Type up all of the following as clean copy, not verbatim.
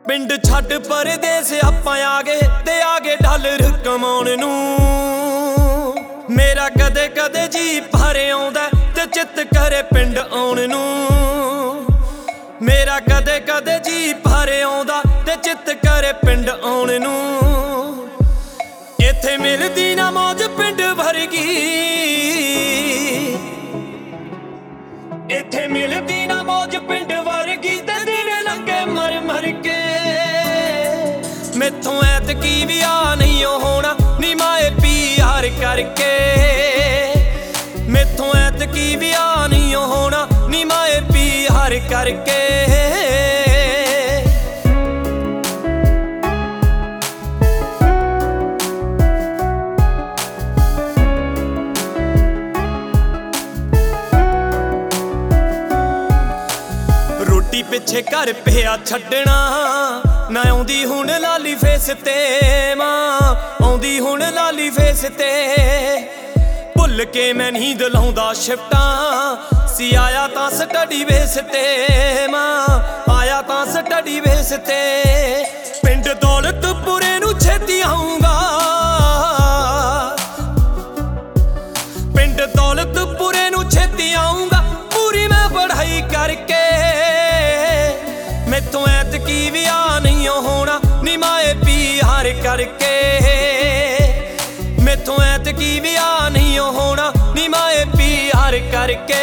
पिंड छड्ड परदेस आपां आ गए ते आ गए डॉलर कमाउण नूं। मेरा कदे कदे जी भरे आउंदा ते चित करे पिंड आउण नूं। मेरा कदे कदे जी भरे आउंदा ते चित करे पिंड आउण नूं। इत्थे मिलदी ना मौज पिंड वर्गी, इत्थे मिलदी ना मौज पिंड वर्गी ते दिन लंघे मर मर के। मैथों ऐतकी भी आ नहीं होना नी माए प्यार करके। मैथों ऐतकी भी आ नहीं होना नी माए प्यार करके। रोटी पिछे घर पिया छड्डना ना आउंदी हुण लाली फेस ते मां, आउंदी हुण लाली फेस ते। भुल के मैं नींद लाउंदा शिफ्टां सी आया तां स्टडी बेस ते मां, आया तां स्टडी बेस ते। पिंड दौलतपुरे नूं छेती आऊंगा, पिंड दौलतपुरे नूं छेती आऊंगा पूरी मैं पढ़ाई करके। मैथों ऐतकी भी आ नहीं होना नी माए प्यार करके। मैथों ऐतकी भी आ नहीं होना नी माए प्यार करके।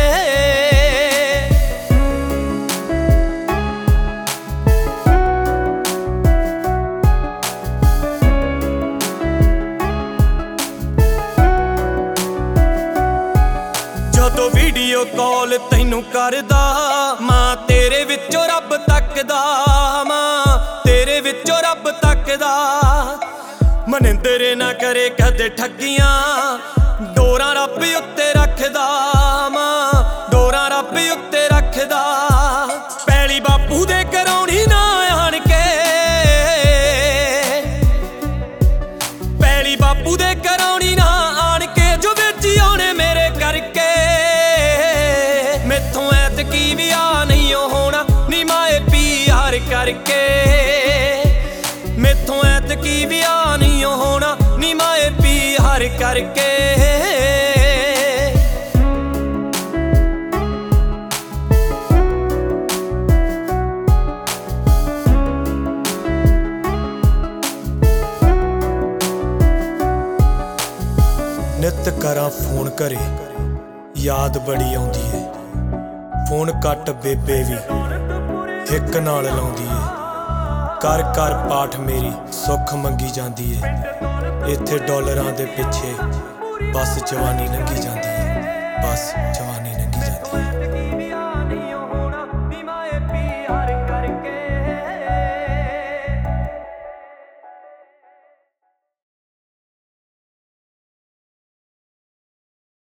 जदों वीडियो कॉल तैनू करदा मां तेरे विचों रब तकदा, मां तेरे विचों रब तकदा। मनिंदर ना करे कदे ठगियां डोरां रब उत्ते रखदा, मां डोरां रब उत्ते रखदा। पैली बापू दे कराउणी ना आण के, पैली बापू दे कराउणी ना आण के जो वेची आउणे मेरे करके। मैथों ऐतकी भी आ नहीं होना नी माए प्यार करके। मैथों ऐतकी भी आ नहीं होना नी माए प्यार करके। नित करा फोन करे याद बड़ी आउंदी है, फोन कट बेबे भी हिक नाल लाउंदी है। कर कर पाठ मेरी सुख मंगी जांदी है, इत्थे डॉलरां दे पिछे बस जवानी लंघी जांदी है, बस जवानी लंघी जांदी है।